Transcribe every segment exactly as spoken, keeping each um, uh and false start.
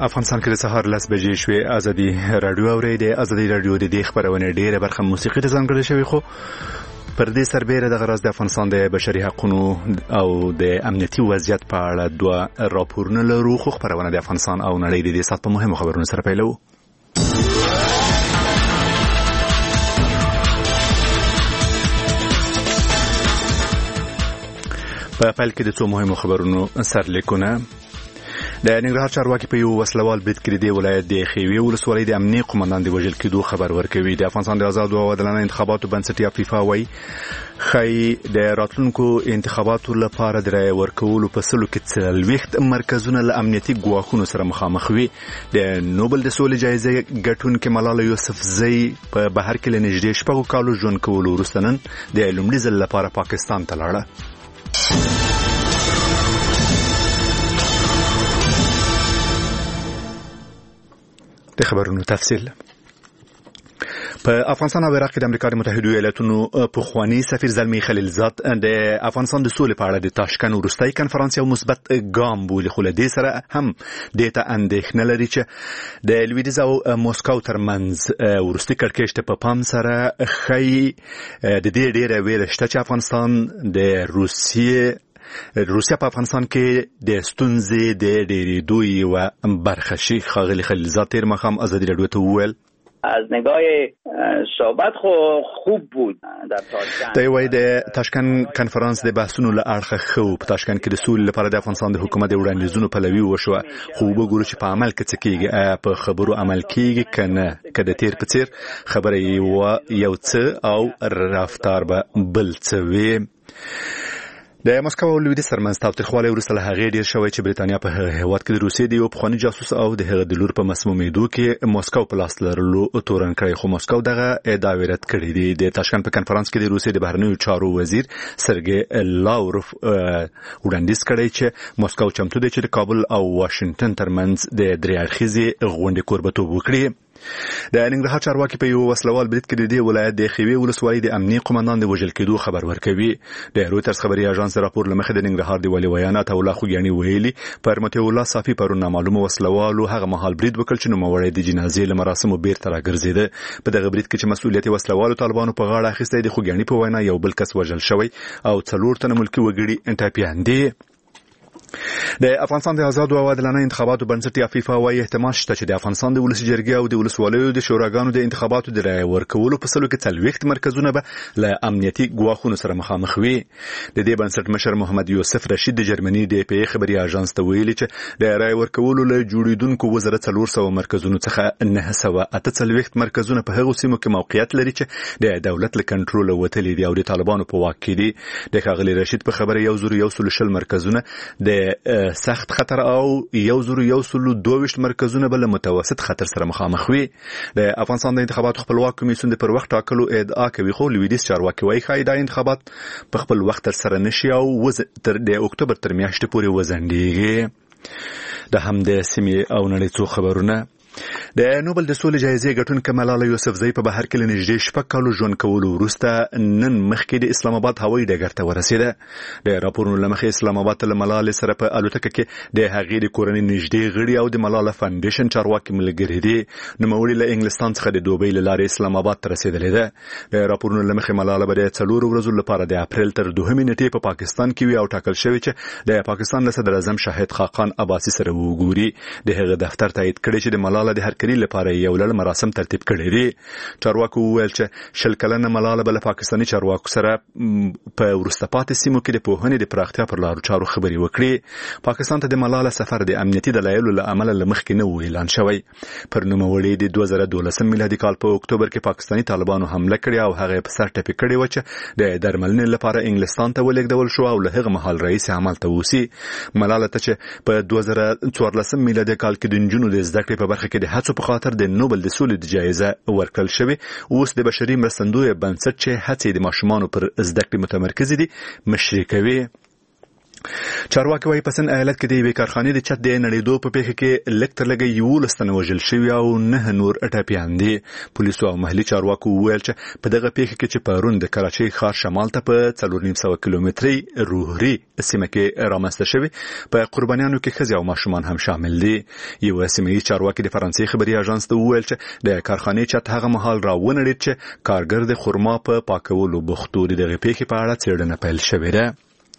افغانستان کې د سهار لس بجې شوې. ازادي رادیو اوري د ازادي رادیو د دې خبرونه ډیره برخه موسیقي ته ځانګړې شوی، خو پر دې سربېره د غرض د افغانستان د بشري حقوقو او د امنیتي وضعیت په اړه دوه راپورونه لرو، خو خبرونه د افغانستان او نړۍ د دې سات په مهمو خبرونو سره پیلو. په پیل کې د څو مهمو خبرونو سرلیکونه. د ننګرهار چارواکي په یو وسلوال برید کې د ولایت د خیوي ولسوالۍ د امنیتي قومندان د وژل کېدو خبر ورکوي. د افغانستان د آزاد او عادلانه انتخاباتو بنسټ فیفا وايي خی د راتلونکو انتخاباتو لپاره د رای ورکولو په سلو کې څلوېښت مرکزونه له امنیتي ګواښونو سره مخامخ وي. د نوبل د سولې جایزه ګټونکې ملاله یوسفزۍ په بهر کې له نږدې شپږو کالو ژوند کولو وروسته نن د لومړي ځل لپاره پاکستان ته لاړه. د خبرونو تفصیل. په افغانستان او عراق کې د امریکا د متحده ایالاتونو پخوانی سفیر زلمی خلیلزاد د افغانستان د سولې په اړه د تاشکند وروستۍ کنفرانس یو مثبت ګام بولي، خو له دې سره هم دې ته اندېښنه لري چې د لویدیځ او موسکو ترمنځ وروستي کړکېچ ته په پام سره ښایي د دې ډېره ویره شته چې افغانستان د روسیې روسیا په افغانستان کې د ستونزې د ډېرېدو یوه برخه شي. ښاغلي خلیلزاد تېر ماښام ازادي راډیو ته وویل از نگاه صحبت خو خوب بود در تاشکند. دا وایي د تاشکند کنفرانس د بحثونو له اړخه ښه و. په تاشکند کې د سولې لپاره د افغانستان د حکومت د وړاندیزونو پلوي وشوه، خو وګورو چې په عمل کې څه کېږي، په خبرو عمل کېږي که نه، که د تیر په څیر خبره یو څه او رفتار به بل څه وي. د موسکو او لویدیځ ترمنځ تاوتریخوالی وروسته له هغې ډېر شوی چې برېټانیا په هغه هېواد کې د روسیې د یو پخواني جاسوس او د هغه د لور په مسمومېدو کې موسکو په لاس لرلو تورن کړی، خو موسکو دغه ادعاوې رد کړې دي. د تاشکند په کنفرانس کې د روسیې د بهرنیو چارو وزیر سرګی لاوروف وړاندیز کړی چې موسکو چمتو دی چې د کابل او واشنګټن ترمنځ د درې اړخیزې غونډې کوربتوب وکړي. د ننګرهار چارواکي په یو وسلوال برید کې د دې ولایت د خیوي ولسوالۍ د امنیتي قومندان د وژل کېدو خبر ورکوي. د رویټرز خبري اژانس راپور له مخې د ننګرهار د والي ویاند الله خوګیاني ویلي پر متي الله صافي پرون نامعلومه وسلوالو هغه مهال برید وکړ چې نوموړی د جنازې له مراسمو بیرته راګرځېده. په دغه برید کې چې مسؤلیت وسلوالو طالبانو په غاړه اخیستی، د خوګیاني په وینا یو بل کس وژل شوی او څلور تنه ملکي وګړي ټپیان دي. د افغانستان د آزاد او عادلانه انتخاباتو بنسټ فیفا وايي احتمال شته چې د افغانستان د ولسي جرګې او د ولسوالیو د شوراګانو د انتخاباتو د رای ورکولو په سلو کې څلوېښت مرکزونه به له امنیتي ګواښونو سره مخامخ وي. د دې بنسټ مشر محمد یوسف رشید د جرمني د پی خبري اژانس ته ویلي چې د رای ورکولو له جوړیدونکو وزارت څلور سوه مرکزونو څخه نه سوه اته څلوېښت مرکزونه په هغو سیمو کې موقعیت لري چې د دولت له کنټرول وتلي دي او د طالبانو په واک کې دي. د ښاغلي رشید په خبره یو زر یو سل شل مرکزونه د سخت خطر او یو زر یو سل دوه مرکزونه بل متوسط خطر سره مخامخ وي. د افغانستان د انتخاباتو خپلواک کمیسیون د پر وخت ټاکلو ادعا کوي، خو لویدیځ چارواکي وايي ښایي دا انتخابات په خپل وخت تر سره نشي او تر د اکتوبر تر میاشتې پورې وځنډېږي. د همدې سیمې او نړۍ څو خبرونه. د نوبل د سولې جایزې ګټونکې ملاله یوسفزۍ په بهر کې له نږدې شپږ کالو ژوند کولو وروسته نن مخکې د اسلام آباد هوایي ډګر ته ورسېده. د راپورونو له مخې اسلام آباد ته له ملالې سره په الوتکه کې د هغې د کورنۍ نږدې غړي او د ملاله فاونډیشن چارواکي ملګري دي. نوموړې له انګلستان څخه د دوبۍ له لارې اسلام آباد ته رسېدلې ده. د راپورونو له مخې ملاله به د څلورو ورځو لپاره د اپریل تر دوهمې نېټې په پاکستان کې وي او ټاکل شوی چې د پاکستان له صدر اعظم شاهد خاقان عباسي سره وګوري. د هغه دفتر تایید کړی چې د ملاله د هرکلي لپاره یو لړ مراسم ترتیب کړي دي. چارواکو وویل چې شل کلنه ملاله به له پاکستاني چارواکو سره په وروسته پاتې سیمو کې د پوهنې د پراختیا پر لارو چارو خبرې وکړي. پاکستان ته د ملاله سفر د امنیتي دلایلو له امله له مخکې نه و اعلان شوی. پر نوموړي د دوه زره دولسم میلادي کال په اکتوبر کې پاکستاني طالبانو حمله کړې او هغه په سر ټپي کړې و چې د درملنې لپاره انګلستان ته ولېږدول شو او له هغه مهال رئیس عمل ته وسی. ملاله ته چې په دوه زره څوارلسم میلادي کال کې د نجونو د زده کړې په برخه کې د هڅو په خاطر د نوبل د سولې د جایزه ورکړل شوې، اوس د بشري مرستندوی بنسټ چې هڅې د ماشومانو پر زده کړې متمرکز دي مشري کوي. چارواکي وايي په سن ایالت کې د یوې کارخانې د چت د نړېدو په پیښه کې لږ تر لږه یولس تنه وژل شوي او نه نور ټپیان دي. پولیسو او محلي چارواکو وویل چې په دغه پیښه کې چې پرون د کراچۍ ښار شمال ته په څلور نیم سوه کیلومتري روهري سیمه کې رامنځته شوي په قربانیانو کې ښځې او ماشومان هم شامل دي. یو سیمه ییز چارواکي د فرانسې خبري اژانس ته وویل چې د کارخانې چت هغه مهال راونړېد چې کارګر د خرما په پاکولو بوختو دي. دغه پیښې په اړه څېړنه پیل شوې ده.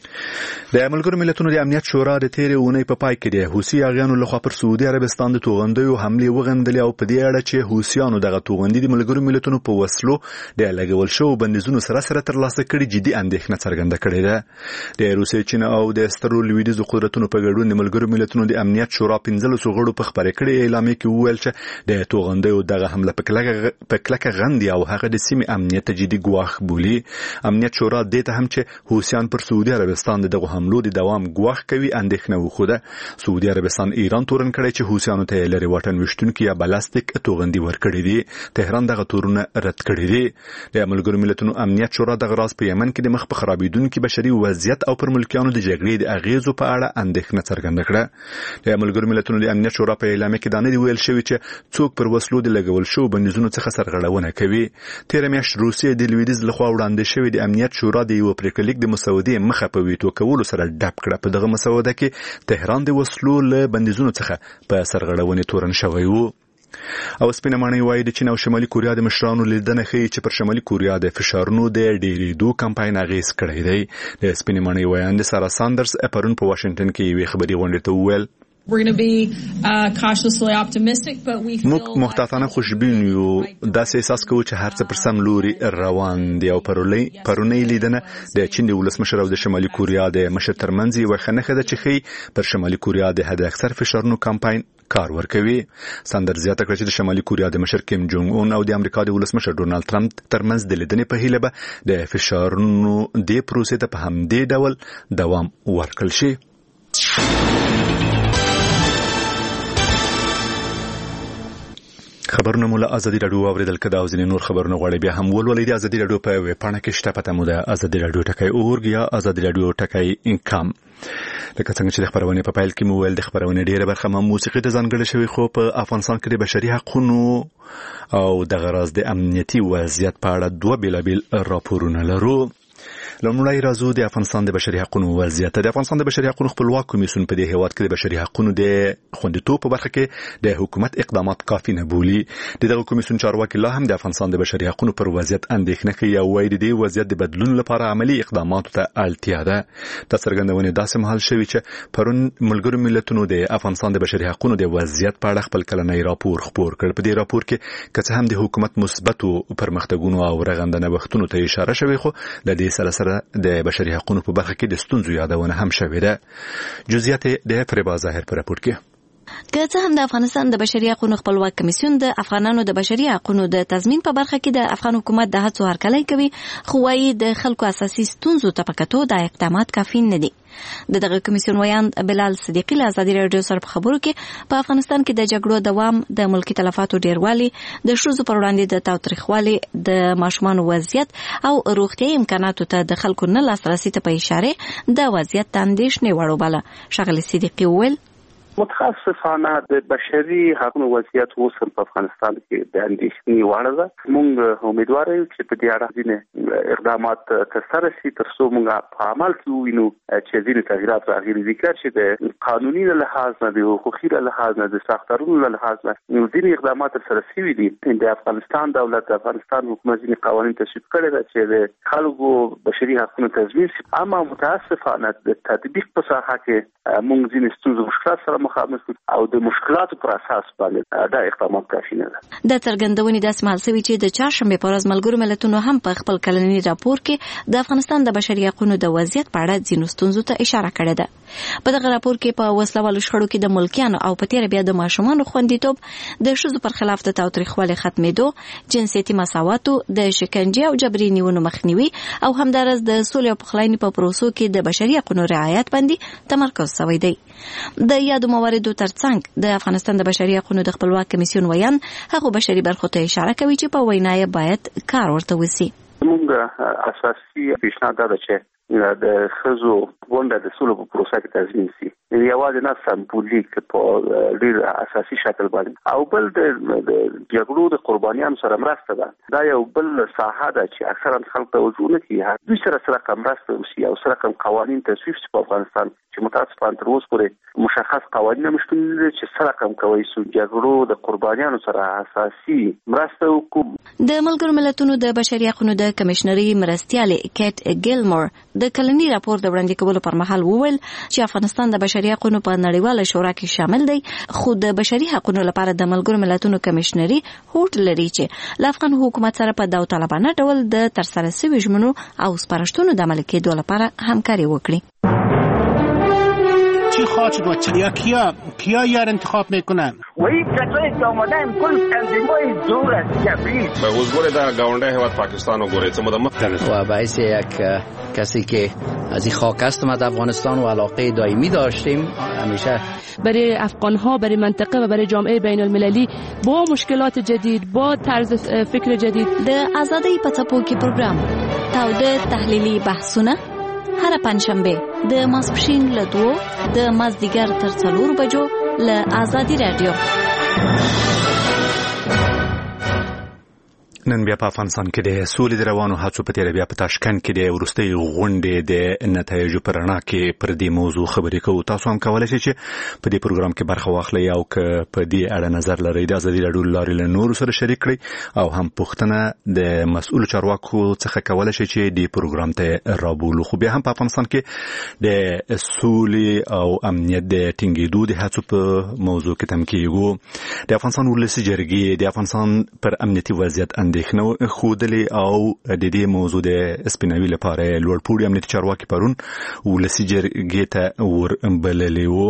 د ملګرو ملتونو د امنیت شورا د تیرې اونۍ په پای کې د حوثي اغیانو لخوا پر سعودي عربستان د توغندیو حملې وغندلې او په دې اړه چې حوثیانو دغه توغندي د ملګرو ملتونو په وسلو د لګول شوو بندیزونو سره سره ترلاسه کړي جدي اندېښنه څرګنده کړې ده. د روسیې، چین او د سترو لویدیځو قدرتونو په ګډون د ملګرو ملتونو د امنیت شورا پنځلسو غړو په خبرې کړې اعلامیه کې وویل چې د توغندیو دغه حمله په کلکه په کلکه غندي او هغه د سیمې امنیت جدي ګواښ بولي. امنیت شورا دې ته هم چې حوثیان پر سعودي عربستان دغه حملو د دوام ګواښ کوي اندېښنه وخوده. سعودي عربستان ایران تورن کړی چې حوثیانو ته لري واټن وشتونکي یا بلاستیک توغندي ورکړي دي. تهران دغه تورونه رد کړي دي. د ملګرو ملتونو امنیت شورا دغه راز په یمن کې د مخ په خرابېدونکي بشري وضعیت او پر ملکیانو د جګړې د اغیزو په اړه اندېښنه څرګنده کړه. د ملګرو ملتونو د امنیت شورا په اعلامیه کې دا نه دی ویل شوی چې څوک پر وسلو د لګول شو بندیزونو څخه سرغړونه کوي. تیر میاشت روسیې د لویدیځ لخوا وړاندې شوی د امنیت شورا د یو پریکړلیک د مسودې مخه په ویټو کولو سره ډپ کړه. په دغه مسوده کې تهران د وسلو له بندیزونو څخه په سرغړونې تورن شوی وو. او سپینه ماڼۍ وايي د چین او شمالي کوریا د مشرانو لیدنه ښیي چې پر شمالي کوریا د فشارونو د ډېرېدو کمپاین اغېز کړی دی. د سپینې ماڼۍ وایاند سارا ساندرز پرون په واشنګټن کې یوې خبري غونډې ته وویل We're going to be uh, cautiously optimistic, but we feel موږ محتاطانه خوشبین یو. داسې احساس کوو چې هر څه پر سم لوري روان دي او پرونی لیدنه د چین د ولسمشر او د شمالي کوریا د مشر ترمنځ یو خنخه ده چې خي پر شمالي کوریا د حد اکثر فشارونو کمپاین کار ورکوي. ساندر زیاته کړه چې د شمالي کوریا د مشر کیم جونګ اون او د امریکا د ولسمشر ډونالد ټرمپ ترمنځ د لیدنې په هیله به د فشارونو د پروسې ته په همدې ډول دوام ورکړل شي. خبرونه مولا ازادي رادیو اوریدل کده او ځینې نور خبرونه غواړي بیا هم ولولئ. د ازادي رادیو په ویب پاڼه کې شته پته مو ده ازادي رادیو ټکی اورګ یا ازادي رادیو ټکی انکم. لکه څنګه چې د خبرونه په پایل کې مو ویل د خبرونه ډیره برخه مو موسیقي ته ځانګړې شوی، خو په افغانستان کې د بشري حقوقو او د غراض د امنیتي وضعیت په اړه دوه بیلابیل راپورونه لرو. لومړی راځو د افغانستان د بشري حقوقو وضعیت. د افغانستان د بشري حقوقو خپلواک کمیسیون په دې هیواد کې د بشري حقوقو د خوندیتوب په برخه کې د حکومت اقدامات کافي نه بولي. دغه کمیسیون چارواکي لا هم د افغانستان د بشري حقوقو پر وضعیت اندېښنه کوي او وايي د دې وضعیت د بدلون لپاره عملی اقدامات ته اړتیا ده. د څرګندونې داسې مهال شوی چې پرون ملګرو ملتونو د افغانستان د بشري حقوقو د وضعیت په اړه خپل کلنی راپور خپور کړ. په دې راپور کې که څه هم د حکومت مثبتو پرمختګونو او رغنده نوښتونو ته اشاره شوی، خو د دې سره سره د بشري حقوقو په برخه کې د ستونزو یادونه هم شوې ده. جزئیات د فریبا ظاهر پر راپور کې. که څه هم د افغانستان د بشري حقوقو خپلواک کمیسیون د افغانانو د بشري حقوقو د تضمین په برخه کې د افغان حکومت د هڅو هرکلی کوي، خو وايي د خلکو اساسي ستونزو ته پکتو د اقدامات کافي نه دي. د دغه کمیسیون ویان بلال صدیقی له ازادي رادیو سره په خبرو کې په افغانستان کې د جګړو دوام، د ملکی تلفاتو ډیروالي، د ښځو پر وړاندې د تاوتریخوالي، د ماشومانو وضعیت او روغتیايي امکاناتو ته د خلکو نه لاسرسي ته په اشاره د وضعیت د اندېښنې وړ وباله. ښاغلي صدیقی وویل متخصصانه د بشري حقوقو وضعیت اوس په افغانستان کې د اندېښنې وړ ده. موږ امیدوار یو چې په دې اړه ځینې اقدامات ترسره شي تر څو موږ په عمل کې ووینو چې ځینې تغیرات راغلي دي، چې د قانوني له لحاظ نه، د حقوقي له لحاظ نه، د ساختارونو له لحاظ نه ځینې اقدامات ترسره شوي دي. د افغانستان دولت د افغانستان حکومت ځینې قوانین تصویب کړي دي چې د خلکو بشري حقوقو تضمین شي، اما متاسفانه د تطبیق په ساحه کې موږ ځینې ستونزې مشکلات سره مخامخ او د مشکلاتو پر اساس باندې دا اقدامات کافي نه ده. د څرګندونې داسې مهال شوی چې د چهارشنبې په ورځ ملګرو ملتونو هم په خپل کلنی راپور کې د افغانستان د بشري حقوقو د وضعیت په اړه ځینو ستونزو ته اشاره کړې ده. په دغه راپور کې په وسلوالو شخړو کې د ملکیانو او په تیر بیا د ماشومانو خوندیتوب، د ښځو پر خلاف د تاوتریخوالي ختمېدو، جنسیتي مساواتو، د شکنجې او جبري نیونو مخنیوي او همدارس د سولې او پخلاینې په پروسو کې د بشري حقوقو رعایت باندې تمرکز شوی دی. د یادو مواردو ترڅنګ د افغانستان د بشري حقوقو د خپلواک کمیسیون ویان هغه بشري برخو ته اشاره کوي چې په وینای باید کار ورته وسی. موږ اساسي پیشنهاد ده چې د خزو غونډه د سولو په پروسه کې تضمین شي. یوازې نه سمبولیک په ډیر اساسي شکل باندې او بل د جګړو د قربانیانو سره مرسته ده. دا یو بل ساحه ده چې اکثرا خلک توجه نه کوي. دوی سره سره کوم مرسته وشي او سره کوم قوانين تصویب شي په افغانستان چې متاسفانه تر اوسه پورې مشخص قوانين نشته چې سره کوم کوي سو جګړو د قربانیانو سره اساسي مرسته وکړي. د ملګرو ملتونو د بشري حقوقو د کمشنري مرستيال کیټ ګیلمور د کلنی راپور د وړاندې کولو پر مهال وویل چې افغانستان د بشري حقوقو په نړیواله شورا کې شامل دی، خو د بشري حقوقو لپاره د ملګرو ملتونو کمشنري هوډ لري چې له افغان حکومت سره په داوطلبانه ډول د ترسره شویو ژمنو او سپارښتنو د عملي کېدو لپاره همکاري وکړي. چی خواهد شد و چی کیا کیا یار انتخاب میکنن و این کسایی که آمدن کل تنظیم‌های دور از جبری به حضور در گاونده هیواد پاکستان و گوریت مدمت و باعث یک کسی که از این خاک است ما در افغانستان و علاقه دائمی داشتیم همیشه برای افغان‌ها، برای منطقه و برای جامعه بین المللی با مشکلات جدید، با طرز فکر جدید. د آزادۍ په څپو کې پروګرام تاوده تحلیلي بحثونه هر پنځشنبه د ماسپښین له دوو د مازدیګر تر څلور بجو له آزادي رادیو. نن بیا په افغانستان کې د سولې د روانو هڅو په تیر بیا په تاشکند کې د ورستۍ غونډې د نتایجو پر رڼا کې پر دې موضوع خبرې کوو. تاسو هم کولای شئ چې په دې پروګرام کې برخه واخلئ او که په دې اړه نظر لرئ د ازادي راډیو لارې له نورو سره شریک کړئ او هم پوښتنه د مسؤل چارواکو څخه کولای شئ چې دې پروګرام ته رابولو. خو بیا هم په افغانستان کې د سولې او امنیت د ټینګېدو د هڅو په موضوع کې تم کېږو. د افغانستان ولسي جرګې د افغانستان پر امنیتي وضعیت اندېښنه ښودلې او د دې موضوع د سپیناوي لپاره لوړ پوړي امنیتي چارواکي پرون ولسي جرګې ته وربللي وو.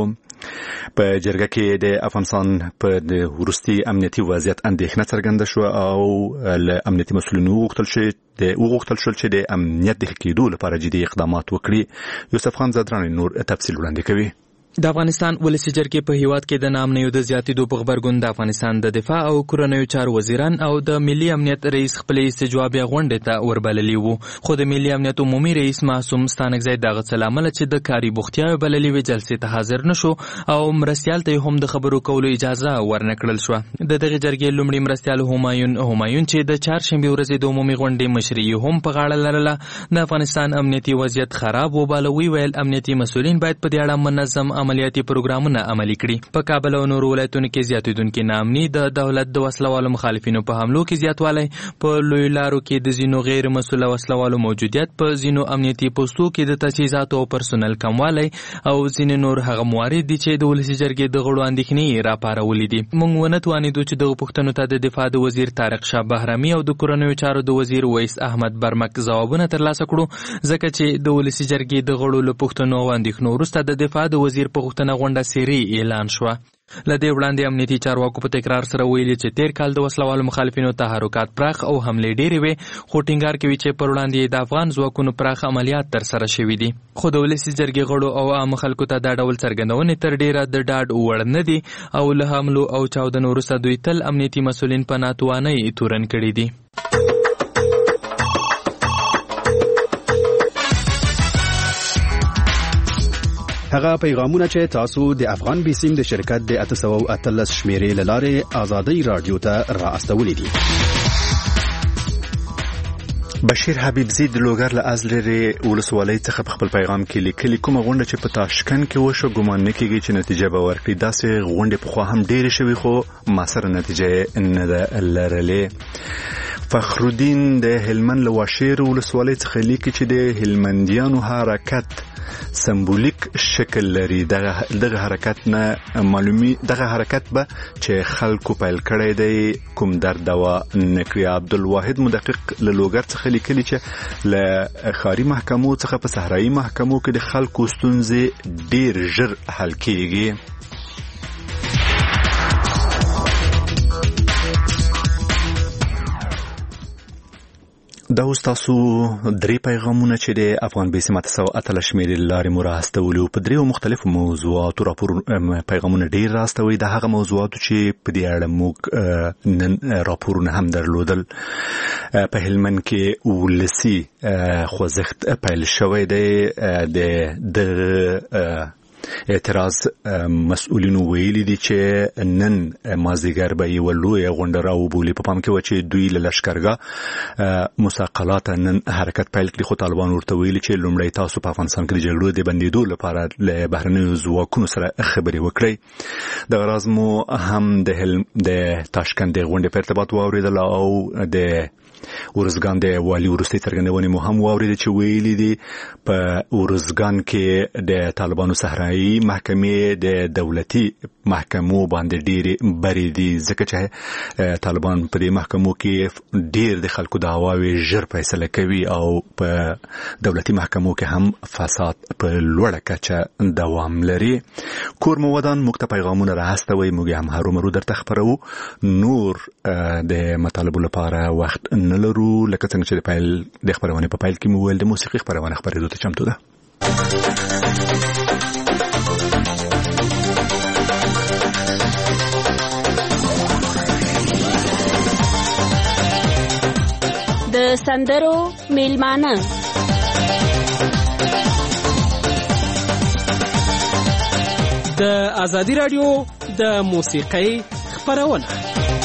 په جرګه کې د افغانستان په د وروستي امنیتي وضعیت اندېښنه څرګنده شو او له امنیتي مسؤلینو وغوښتل شو د وغوښتل شو چې د امنیت د ښه کېدو لپاره جدي اقدامات وکړي. یوسف خان زدرانی نور تفصیل وړاندې کوي. د افغانستان ولسي جرګې په هیواد کې د نامنیو د زیاتېدو په غبرګون د افغانستان د دفاع او کورنیو چارو وزیران او د ملي امنیت رئیس خپلې استجوابیه غونډې ته وربللي وو. خو د ملي امنیت عمومي رئیس معصوم ستانکزی دغه څه له امله چې د کاري بوختیاوې بللې وې جلسې ته حاضر نه شو او مرستیال ته هم د خبرو کولو اجازه ورنه کړل شوه. د دغې جرګې لومړي مرستیال همایون همایون چې د چهارشنبې ورځې د عمومي غونډې مشري هم په غاړه لرله د افغانستان امنیتي وضعیت خراب وباله. ویل امنیتي مسؤلین باید په دې اړه منظم عملیاتي پروګرام عملي کړي. په کابل او نورو ولایتونو کې زیاتېدونکي ناامني، د دولت د وسلوالو مخالفینو په حملو کې زیاتوالی، په لویو لارو کې د ځینو غیر مسؤله وسلوالو موجودیت، په ځینو امنیتي پوستو کې د تجهیزاتو او پرسونل کموالی او ځینې نور هغه موارد دي چې د ولسي جرګې د غړو اندېښنې راپارولې دي. موږ ونه توانېدو چې دغو پوښتنو ته د دفاع د وزیر طارق شاه بهرامي او د کورنیو چارو د وزیر ویس احمد برمک ځوابونه ترلاسه کړو، ځکه چې د ولسي جرګې د غړو له پوښتنو او اندېښنو وروسته د دفاع د وزیر په غوښتنه غونډه سری اعلان شوه. له دې وړاندې امنیتي چارواکو په تکرار سره ویلي چې تیر کال د وسلوالو مخالفینو تحرکات پراخ او حملې ډېرې وې، خو ټینګار کوي چې پر وړاندې د افغان ځواکونو پراخ عملیات ترسره شوي دي. خو د ولسي جرګې غړو او عامو خلکو ته دا ډول څرګندونې تر ډېره د ډاډ وړ نه دي او له حملو او چاودنو وروسته دوی تل امنیتي مسؤلین په ناتوانۍ تورن کړي دي. هغه پیغامونه چې تاسو د افغان بیسیم د شرکت د اته سوه اتلس شمیرې له لارې آزادۍ رادیو ته را استولې دي. بشیر حبیبزی د لوګر له ازلري ولسوالۍ څخه په خپل پیغام کې لیکلي کومه غونډه چې په تاشکند کې وشو ګمان نه کېږي چې نتیجه به ورکړي. داسې غونډې پخوا هم ډېرې شوي خو موثره نتیجه نه ده لرلې. فخرالدین د هلمند له واشیر ولسوالۍ څخه لیکي چې د هلمندیانو حرکت سمبولیک شکل لري. دغه دغه حرکت نه معلومي دغه حرکت به چې خلکو پیل کړی دی کوم درد دوا نکړي. عبدالواحد مدقق له لوګر څخه لیکلي چې له ښاري محکمو څخه په صحرایي محکمو کې د خلکو ستونزې ډیر ژر حل کیږي. دا اوس تاسو درې پیغامونه چې د افغان بیسیم اتسو اتل شمیرې لارې مو راستولي په دریو مختلفو موضوعاتو راپور پیغامونه ډیر راستوي د هغه موضوعاتو چې په دې اړه موږ نن راپورونه هم درلودل. په هلمند کې ولسی خوځښت پیل شوی دی د د اعتراض مسؤلینو ویلي دي چې نن مازیګر به یو لوی غونډه راوبولي په پام کې و چې دوی له لشکرګاه مساقلات نن حرکت پیل کړي خو طالبان ورته ویلي چې لومړی تاسو په افغانستان کې د جګړو د بندیدو لپاره له بهرنیو ځواکونو سره خبرې وکړي. د غراض مو هم د د تاشکند د غونډې په ارتباط واوریدل او د ورزګان د والی ورستي څرګندونې مو هم واوریدل چې ویلي دي په ورزګان کې د طالبانو صحرایي محکمې د دولتي محکمو باندې ډېرې بری دي ځکه چې طالبان په دې محکمو کې ډېر د خلکو دعواوې ژر فیصله کوي او په دولتي محکمو کې هم فساد په لوړه کچه دوام لري. کور مو ودان موږ ته پیغامونه راستوي موږ هم هرومرو درته خبرو. نور د مطالبو لپاره وخت نه لرو لکه څنګه چې د پایل د خبرونه په پایل کې مو ویل د موسیقي خبرونه خبرېدو ته چمتو ده. د سندرو میلمانه د ازادي رادیو د موسیقۍ خبرونه.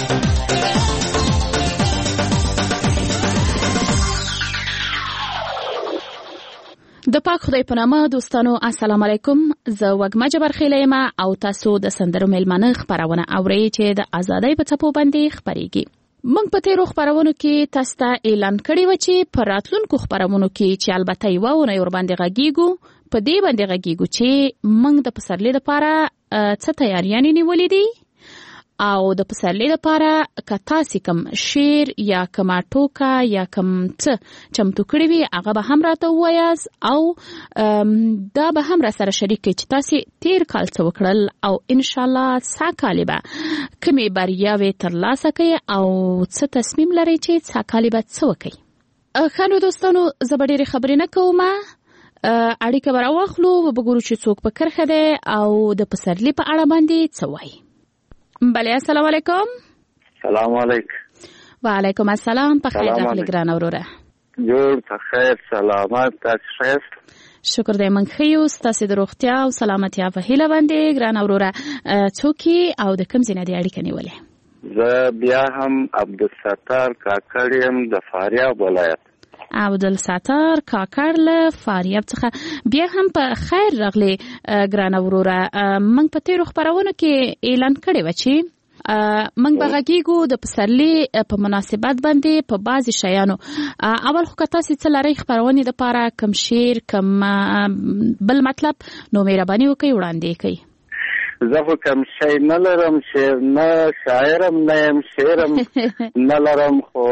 د پاک خدای په نامه دوستانو السلام علیکم. زه وګما جبر خیلیم او تاسو د سندرو میلمانه خبرونه اورئ چې د ازادۍ په څپو باندې خبريږي. موږ په تیرو خبرونو کې تاسو ته اعلان کړی و چې په راتلونکو خبرونو کې چې البته یو ونه ور باندې غږیږو په دې باندې غږیږو چې موږ د پسرلي لپاره څه تیاریانې نیولې دي او د پسرلي لپاره کتا سکم شیر یا کما ټوکا یا کم څه چمتو کړی وي هغه به هم راته وایاز او دا به هم را سره شریک کړئ چې تاسو تیر کال څه وکړل او ان شاء الله ساکالی به کومې بریاوې ترلاسه کړئ او څه تصمیم لرئ چې ساکالی به څه وکړئ. خانو دوستانو زه به ډېرې خبرې نه کوم اړیکه به راواخلو وګورو چې څوک په کرښه دی او د پسرلي په اړه باندې څه وایي. بله السلام علیکم. سلام علیکم. وعلیکم السلام. په خیر راغلی ګرانه وروره. جوړ په خیر سلامت تاسو ښه. شکر دې موږ ښه یو. ستاسو د روغتیا او سلامتیا په هیله باندې ګرانه وروره څوک او د کوم ځای نه دې اړیکه نیولې؟ زه بیا هم عبدالستار کاکړ یم د فاریاب ولایت. عبدالستار کاکړ له فاریاب څخه بیا هم په خیر راغلی ګرانه وروره. موږ په تیرو خبرونو کې اعلان کړی و چې موږ به غږیږو د پسرلي په مناسبت باندې په بعضې شیانو. اول خو که تاسې څه لرئ خپرونې دپاره کم شعر کم بل مطلب نو مهرباني وکړئ وړاندې کړئ. زه خو کم شی نه لرم شعر نه شاعرم نه یم شعرم نه لرم خو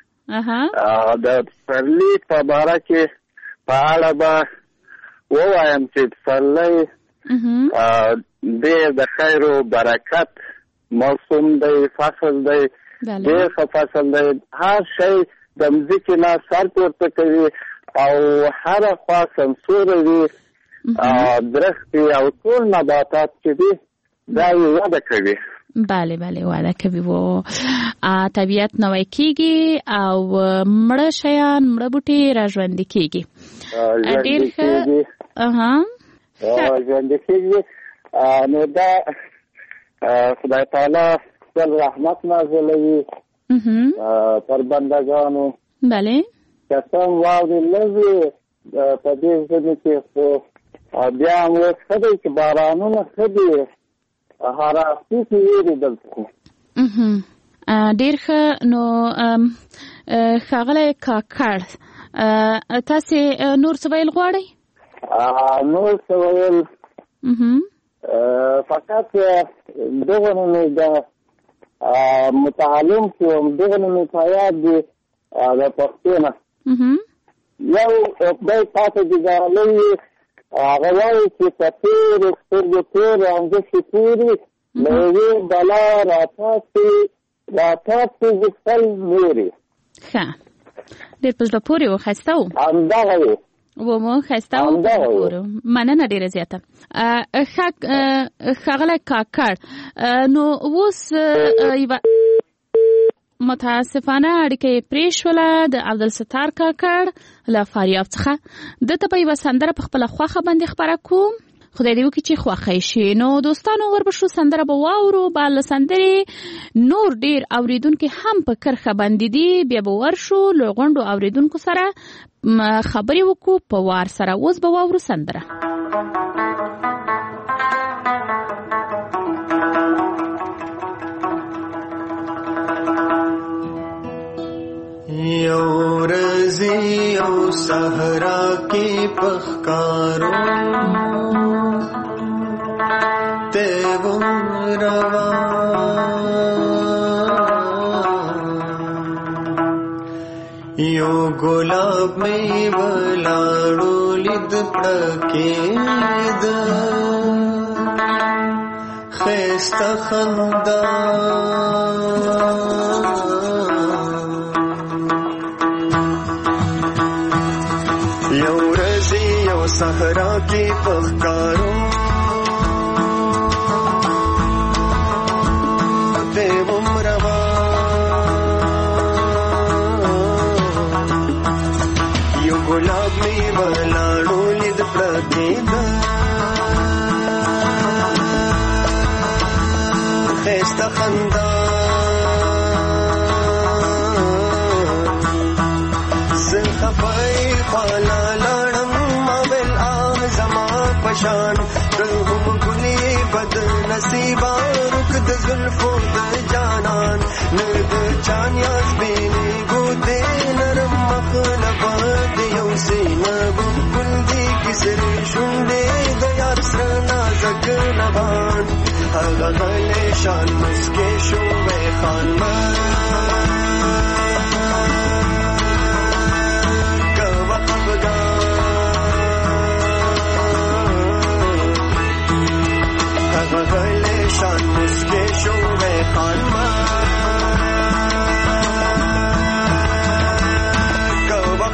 د پسرلي په باره کې په اړه به ووایم چې پسرلی ډېر د خیر و برکت موسم دی فصل دی ډېر ښه فصل دی. هر شی د مځکې نه سر پورته کوي او هره خوا سمسوره وي درختې او ټول نباتات چې دي دا یې وده کوي. بله بله وعده کوي و طبیعت نوی کیږي او مړه شیان مړه بوټي را ژوندي کیږي. ډېر ښه ژوندي کیږي نو دا خدای تعالی خپل رحمت نازلوي پر بندګانو. بله قسم واورې لږ په دې ژمي کې خو بیا هم اوس ښه دی چې بارانونه ښه دي هرافتی کې ویریدل خو ډېر ښه. نو ښاغلی کاکړ تاسې نور څه ویل غواړئ؟ نور څه ویل فقط دغه نو مې د متعلم شوم دغه نو مې په یاد دي د پښتو نه یو خدای پاته ګزارلی هغه وایي چې په تېرو سترګو تېرو انګوښې پورې له یوې بلا راتاستې راتاستې خپل نورې. ښه ډېر په زړه پورې و، ښایسته و. همدغه و و مو ښایسته و، په زړه پورې و. مننه ډېره زیاته. ښاغلی کاکړ، نو اوس یوه متاسفانه اړیکه یې پرې شوله د عبدالستار کاکړ له فاریاب څخه. دته به یوه سندره په خپله خوښه باندې خپره کوم، خدای دې وکړي چې خوښه یې شي. نو دوستانو وربشو سندره به واورو، به له سندرې نور ډېر اورېدونکي هم په کرښه باندې دي، بیا به ورشو له غونډو اورېدونکو سره خبرې وکړو په وار سره. اوس به واورو سندره. یو رزی یو صحرا کی پخکارو تیوم روا یو گلاب میں ولاړو لید پړکید خیسته خندا صحرا کی پخکارو دیوم روا یو گلاب می ولاړو لید پړکید خیسته خندا زه خفای خالا پشان دهم گلی بد نصیبا رک د زلفو د جانان ند چان یاز بینی گوتے نرم مخلب د یو سینب گل دی کسر شنده د یار سر نازک لبان هغه غل شان مسکه شو به خان من کوا خفگان غلی شان مسکے شوے خانما کوا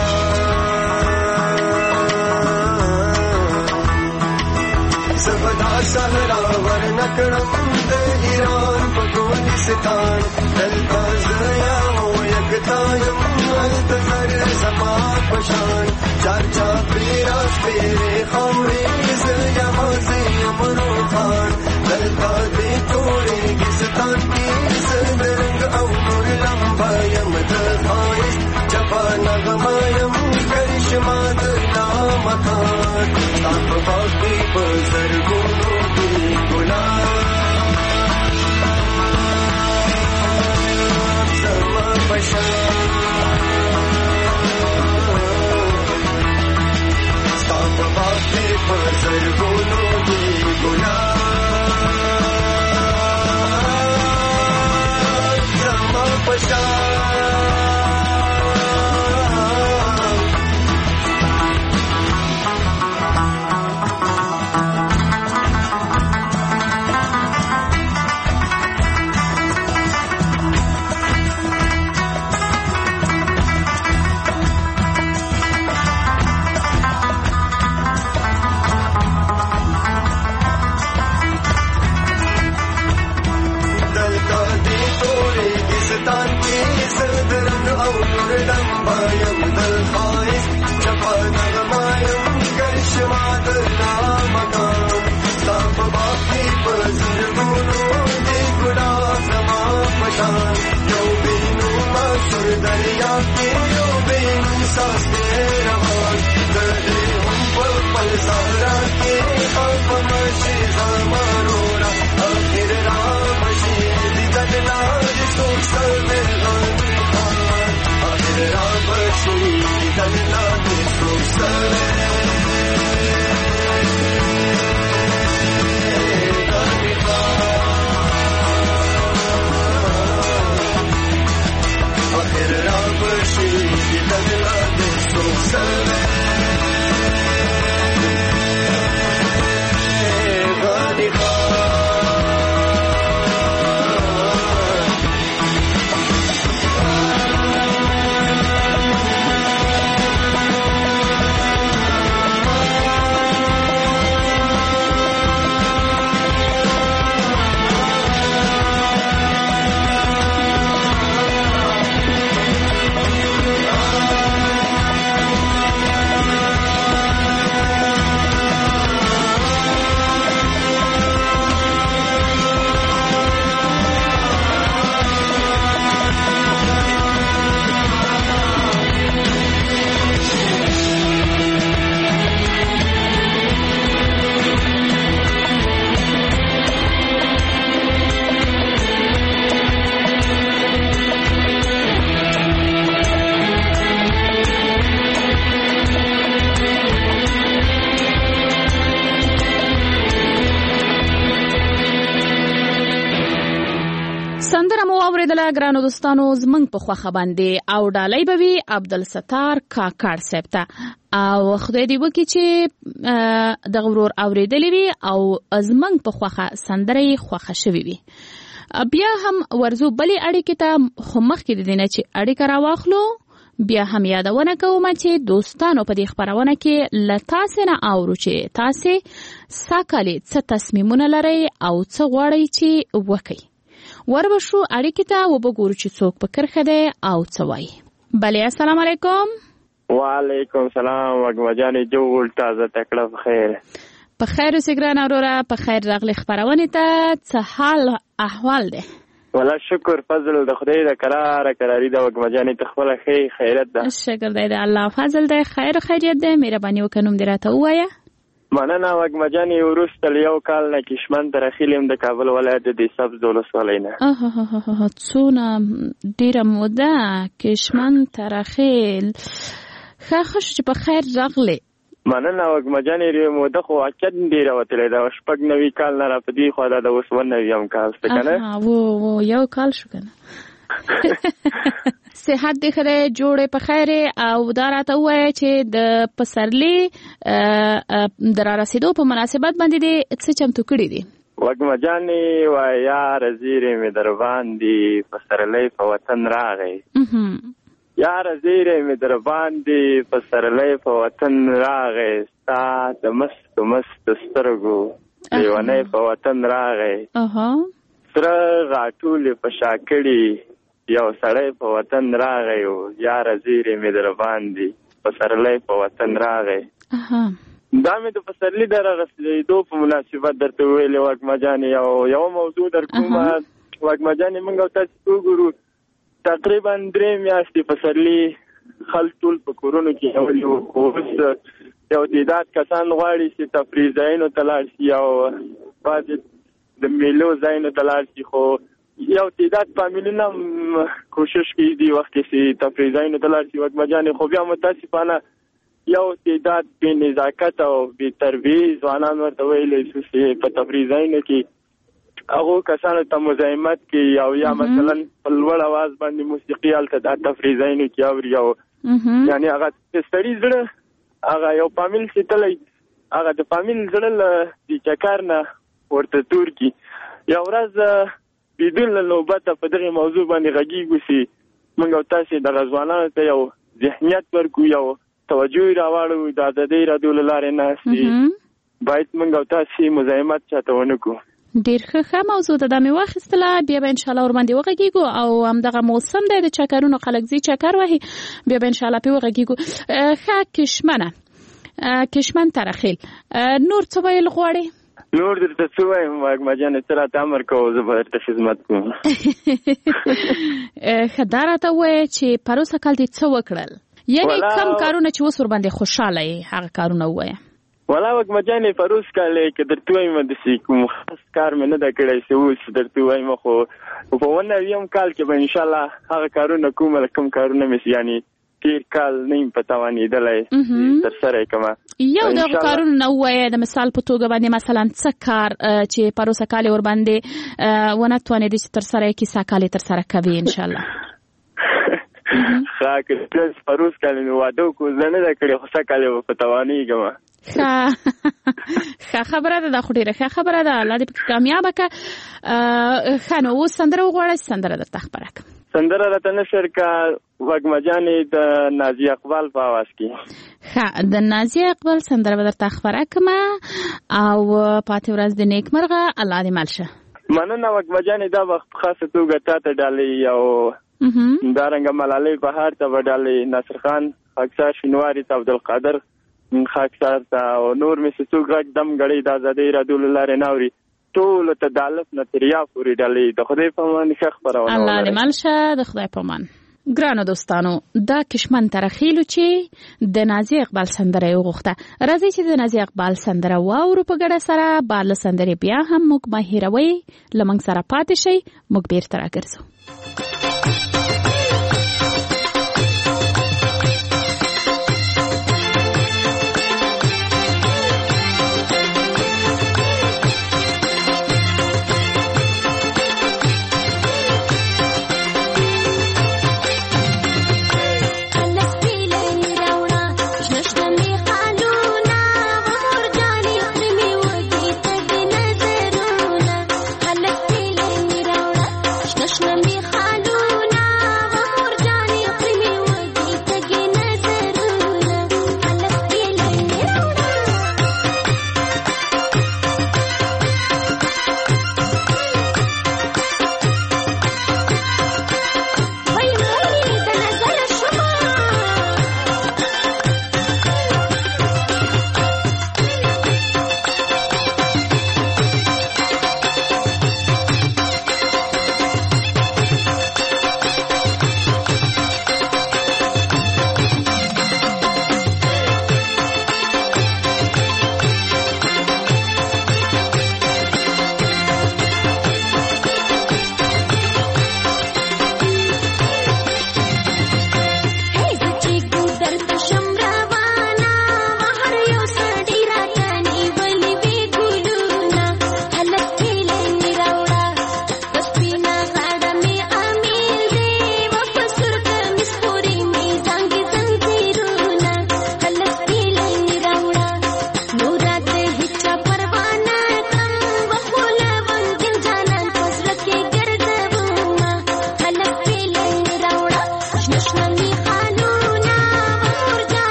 خفگان زبدا سہرا ورنکڑم د ایران پگولستان دلتاز یاو یکتایم التظر زما پشان چار چا پیراس پیرے خامریز یمازی امرو خان دلتا دی توڑے گستان کی سدرنگ او نور لمبا یم دخائش چپا نغمایم کرشما دلامکان تاپ باقی بزرگونو دی گلاب زما پشان تاپ باقی بزرگونو دی گلاب زما پشان مننه ګرانو دوستانو زمنګ په خوخه باندې او ډالۍ به وي عبدالستار کاکړ صاحب ته او خدای دې وکړي چې د غورور اوریدلې وي او زمنګ په خوخه سندره خوخه شوي وي. بیا هم ورزو بلې اړیکې ته خو مخکې د دې نه چې اړیکه راواخلو بیا هم یادونه کوم چې دوستانو په دې خبرونه کې له تاسې نه اورو چې تاسې ساکالي څه تصمیمونه لرئ او څه غواړئ چې وکړئ. وربشو اړیکې ته وبګورو چې څوک په کرخه دی او څه وایي. بله السلام علیکم. وعلیکم سلام وګما جانې جوړ تازه تکړه په خیر. په خیر اوسې ګرانه وروره په خیر راغلې خپرونې ته څه حال احوال دی؟ ولا شکر فضل د خدای د قرار قراری د وګما جانې ته خپله ښې خیرت ده. شکر دی د الله فضل دی خیر خیریت دی مهرباني وکړه نوم دې راته ووایه. مننه وګما جانې وروسته له یو کال نه کشمن ته راخیلي یم د کابل ولایت د سبز ولسوالۍ نه. څونه ډېره موده کشمن ته راخیل ښه ښه شو چې په خیر راغلې. مننه وګما جانې موده خو واقعیت ډېره وتلې ده شپږ نوي کال نه را په دې خوا دا د اوس اووه نوي کال شته که نه و یو کال شو که نه صحت دې ښه دی جوړې په خیر او دا راته ووایه چې د پسرلي د رارسېدو په مناسبت باندې دې څه چمتو کړي دي؟ وګما جانې وایه یاره زیرې مې در باندې پسرلی په وطن راغی یاره زیرې مې در باندې پسرلی په وطن راغی ستا د مستو مستو سترګو لیونی په وطن راغی سره غاټولې په شا کړي یو سړی په وطن راغی یاره زیرې مې در باندې پسرلی په وطن راغی. دا مې د پسرلي د راغسېدو په مناسبت درته ویلې وګما جانې یو یو موضوع در کومه وګما جانې موږ او تاسې وګورو تقریبا درې میاشتې پسرلي خلک ټول په کورونو کې نیولي وو خو اوس یو تعداد کسان غواړي چې تفریح ځایونو ته لاړ شي او بعضې د میلو ځایونو ته لاړ شي خو یو تعداد فامیلونه هم کوشش کوي دې وخت کې چې تفریح ځایونو ته لاړ شي وګما جانې خو بیا متاسفانه یو تعداد بې نزاکت او بې تربیې ځوانان ورته ویلی شو چې په تفریح ځایونو کې هغو کسانو ته مزاحمت کوي او یا مثلا په لوړ اواز باندې موسیقي هلته دا تفریح ځایونو کې اوري او یعنې هغه د سړي زړه هغه یو فامیل چې تلی هغه د فامیل زړه له دې چکر نه ورته تور کړي یو ورځ بدون له نوبته په دغې موضوع باندې غږېږو چې موږ او تاسې دغه ځوانانو ته یو ذهنیت ورکړو یو توجه یې راواړو د ازادۍ راډیو له لارې نه چې باید موږ او تاسې مزاحمت چاته ونه کړو. ډیر ښه ښه موضوع ده دا مې واخیستله بیا به انشاءالله ورباندې وغږېږو او همدغه موسم دی د چکرونو خلک ځي چکر وهي بیا به انشاءالله پرې وغږېږو. ښه کشمنه کشمن ته راخیل نور څه ویل غواړې؟ نور درته څه وایم وګما جانې ته راته امر کوو زه به درته خدمت کوم. ښه دا راته ووایه چې پروسه کال دې څه وکړل یعنې کم کارونه چې اوس ورباندې خوشحاله یې هغه کارونه ووایه. ولا وګما جانې پروس کال که درته وایم داسې کوم خاص کار مې نه ده کړی چې اوس درته وایم خو په اووه نویم کال کې به انشاءالله هغه کارونه کوم کوم کارونه مې یعنې تیر کال نه یم په توانېدلی ترسره یې کړمه. یو دغه کارونه نه ووایه د مثال په توګه باندې مثلا څه کار چې پروسه کال یې ورباندې ونه توانېدې چې ترسره یې کړي سږ کال یې ترسره کوي انشاءالله. ښه که پروس کال مې واده وکړو زه نه ده کړې خو سږ کال یې به په توانېږم. ښه خبره ده دا خو ډېره ښه خبره ده الله دې پکې کامیابه کړه. ښه نو اوس سندره وغواړه چې سندره درته خپره کړم. سندره راته نشر کړه وګما جانې د نازیه اقبال په اواز کې. ښه د نازیه اقبال سندره به درته خپره کړم او پاتې ورځ د نیکمرغه الله دې مل شه. مننه وګما جانې دا به په خاصه توګه تا ته ډالۍ او همدارنګه ملالۍ بهار ته به ډالۍ ناصر خان خاکسار شینواري ته عبدالقادر خاکسار ته او نور مې چې څوک غږ دم ګړۍ د ازادۍ راډیو له لارې نه اوري ټولو ته د الف نه تر یا پورې ډالۍ د خدای په امان ښه خپرونه الله دې مل شه د خدای په امان. ګرانو دوستانو دا کشمن ته راخیلو چې د نازیه اقبال سندره یې وغوښته راځئ چې د نازیه اقبال سندره واورو په ګډه سره بعد له سندرې بیا هم موږ مه هېروئ له موږ سره پاتې شئ موږ بیرته راګرځو.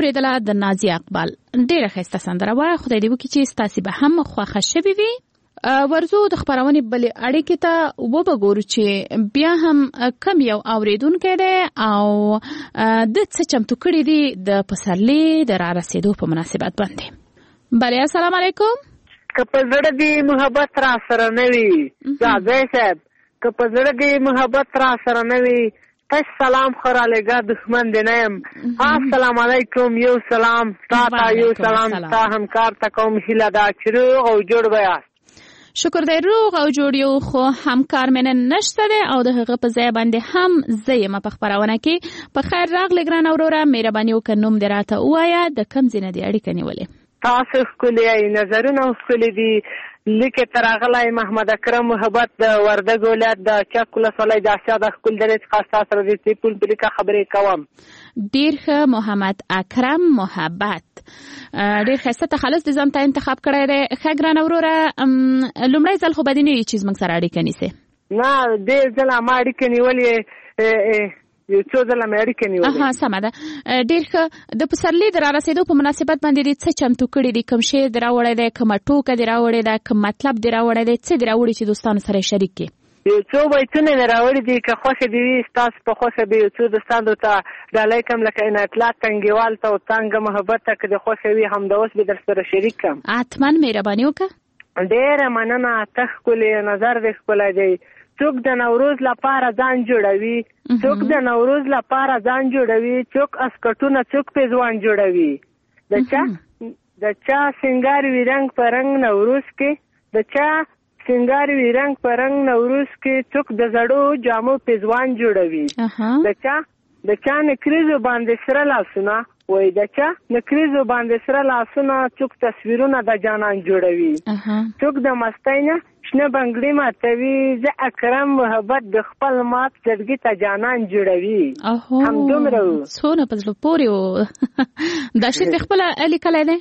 اوریدله د نازیه اقبال. ډیره ښایسته سندره وه. خدای دې وکړي چې ستاسې به هم خوښه شوې وي. ورځو د خپرونې بلې اړیکې ته وبګورو چې بیا هم کم یو اوریدونکی دی او د څه چمتو کړي دي د پسرلي د را رسېدو په مناسبت باندې. بله السلام علیکم. که په زړه دې محبت را سره نه وي ځاځی صاحب، که په زړه دې محبت را سره نه وي تش سلام خو رالیږه دښمن دې نه یم. السلام علیکم. یو سلام تا ته، یو سلام تا همکار ته کوم. هیله ده چې روغ او جوړ به یاست. شکر دی روغ او جوړ یو، خو همکار مې نن نشته دی او د هغه په ځای باندې هم زه یم په خپرونه کې. په خیر راغلې ګرانه وروره، مهرباني وکړه نوم دې راته ووایه، د کوم ځای نه دې اړیکه نیولې؟ تاسو ښکلي یې، نظرونه ښکلي دي. لیکې ته راغلی محمد اکرم محبت د وردګ ولایت د چک ولسوالۍ د اسیا د ښکل درې څخه ستا سره د تیپول په لیکه خبرې کوم. ډېر ښه محمد اکرم محبت، ډېر ښایسته تخلص د ځان ته انتخاب کړی دی. ښه ګرانه وروره، لومړی ځل خو به دې نه وي چې زموږ سره اړیکه نیسې؟ نه ډېر ځله ما اړیکه نیولې، یو څو ځله مې اړیکه نیولې. اها سمه ده. ډېر ښه. د پسرلي د را رسېدو په مناسبت باندې دې څه چمتو کړي دي؟ کوم شعر دې راوړی دی، کومه ټوکه دې راوړې ده، کوم مطلب دې راوړی دی، څه دې راوړي چې دوستانو سره یې شریک کړي؟ یو څو بیتونه مې راوړي دي، که خوښه دې وي ستاسو په خوښه به یو څو دوستانو ته ډالۍ کړم، لکه عنایت الله تنګیوال ته او څانګه محبت ته، که دې خوښه وي همدا اوس به در سره شریک کړم. حتما مهرباني وکړه. ډېره مننه. ته ښکلې، نظر دې ښکلی دی. څوک د نوروز لپاره ځان جوړوي، څوک د نوروز لپاره ځان جوړوي، څوک اسکټونه څوک پیزوان جوړوي. د چا د چا سنگار وي رنګ په رنګ نوروز کې، د چا سنگار وي رنګ په رنګ نوروز کې، څوک د زړو جامو پیزوان جوړوي. د چا د چا نکریزو باندې سره لاسونه، وای د چا نکریزو باندې سره لاسونه، څوک تصویرونه د جانان جوړوي. څوک د مستۍ نه شنه بنګړي ماتوي، زه اکرم محبت د خپل مات زړګي ته جانان جوړوي. همدومره و. څونه په زړه پورې و. دا شعر دې خپله لیکلی دی؟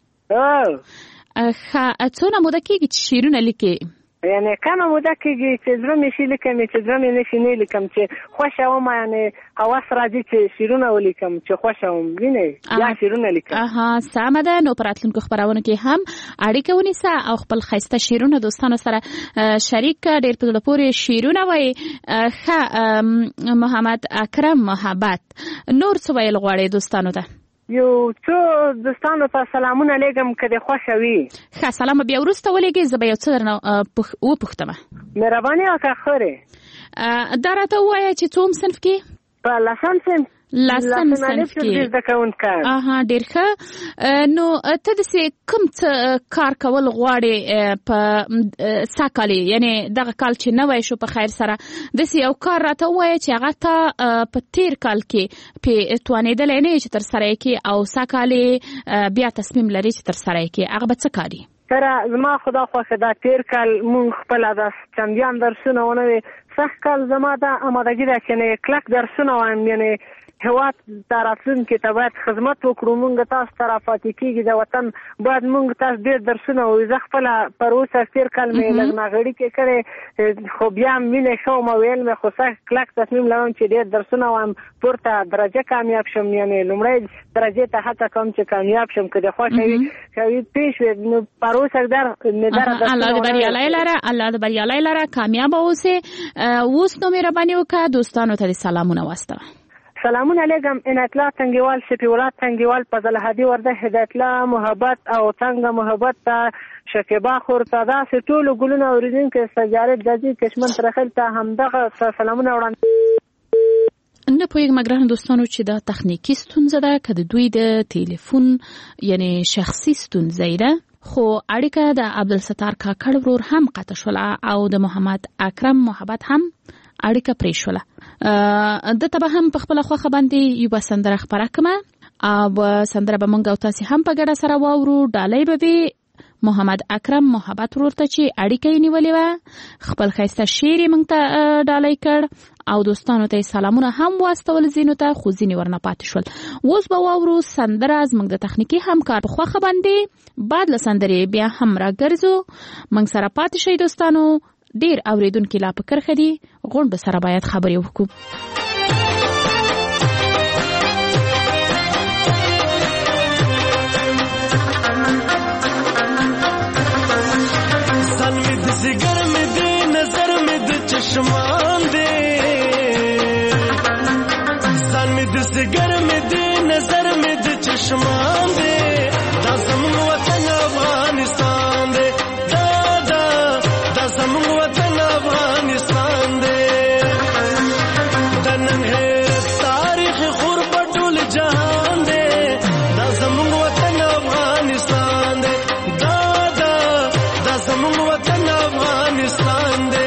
ښه. څونه موده کېږي چې شعرونه لیکې؟ یعنې کمه موده کېږي چې زړه مې شي لیکم، چې زړه مې نه شي نه لیکم، چې خوښه وم یعنې هوس راځي چې شعرونه ولیکم، چې خوښه وم وینې یا شعرونه لیکم. اها سمه ده. نو په راتلونکو خپرونو کې هم اړیکه ونیسه او خپل ښایسته شعرونه دوستانو سره شریک کړه. ډېر په زړه پورې شعرونه وایي. ښه محمد اکرم محبت، نور څه ویل غواړې دوستانو ته؟ یو څو دوستانو ته سلامونه لیږم که دې خوښه وي. ښه سلام بیا وروسته ولېږې، زه به یو څه درنه وپوښتمه. مهرباني وکړه. خورې دا راته ووایه چې څوم صنف کې؟ په لسم صنف. لسم صنف کې زده کوونکی. اها ډېر ښه. نو ته داسې کوم څه کار کول غواړې په سږ کال، یعنې دغه کال چې نوی شو په خیر سره، داسې یو کار راته ووایه چې هغه ته په تېر کال کې پې توانېدلی نه یې چې ترسره یې کړې او سږ کال بیا تصمیم لرې چې ترسره یې کړې، هغه به څه کار وي؟ سره زما خدا خوښه ده تېر کال مونږ خپله د چندیان درسونه ونه وي، سږ کال زما دا امادګي ده چې کلک درسونه وایم، یعنې هېواد ته راتلونکي ته باید خدمت وکړو. مونږ تاسو ته راپاتې کېږي د وطن باید مونږ تاسو ډېر درسونه ووایو. زه خپله پر اوسه تېر کال مې لږ ناغړي کې کړې، خو بیا هم مینې ښه وم ویل مې، خو سږ کلک تصمیم لرم چې ډېر درسونه وایم، پورته درجه کامیاب شم، یعنې لومړی درجې ته هڅه کوم چې کامیاب شم. که د خوښه وي کوي پیش وي نو پر اوسه در الله دې بریالی لره، الله دې بریالی لره، کامیابه اوسې. اوس نو مهرباني وکړه دوستانو ته دې سلامونه واستوه. سلامونه علیکم. عنایت الله تنګیوال، شفیع الله تنګیوال، فضل هادي ورده، هدایت الله محبت او څنګه محبت ته، شکیبا خور ته، داسې ټولو ګلونه اورېدونکي سجارې دځي کشمن ترخیل ته همدغه سلامونه وړاندې. نه پوهېږم ګرانو دوستانو چې دا تخنیکي ستونزه ده که د دوی د تلیفون یعنې شخصي ستونزه ده، خو اړیکه د عبدالستار کاکړ ورور هم قطع شوله او د محمد اکرم محبت هم اړیکه پرې شوله. دته به هم په خپله خوښه باندې یوه سندره خپره کړمه او سندره به موږ او تاسې هم په ګډه سره واورو. ډالۍ به وي محمد اکرم محبت ورور ته چې اړیکه یې نیولې وه، خپل ښایسته شعر یې موږ ته ډالۍ کړ او دوستانو ته یې سلامونه هم واستول ځینو ته، خو ځینې ورنه پاتې شول. اوس به واورو سندره زموږ د تخنیکي همکار په خوښه باندې. بعد له سندرې بیا هم راګرځو، موږ سره پاتې شئ دوستانو. ډېر اورېدونکي لا په کرښه دي، غونډو سره باید خبرې وکړو. जिगर में दे नजर में दे चश्मान दे सान में दे जिगर में दे नजर में दे चश्मान दे दा ज़मीन वतन अफगानिस्तान दे दादा दा ज़मीन वतन अफगानिस्तान दे तनन है तारीख गुरबत डुल जहान दे दा ज़मीन वतन अफगानिस्तान दे दादा दा ज़मीन वतन अफगानिस्तान दे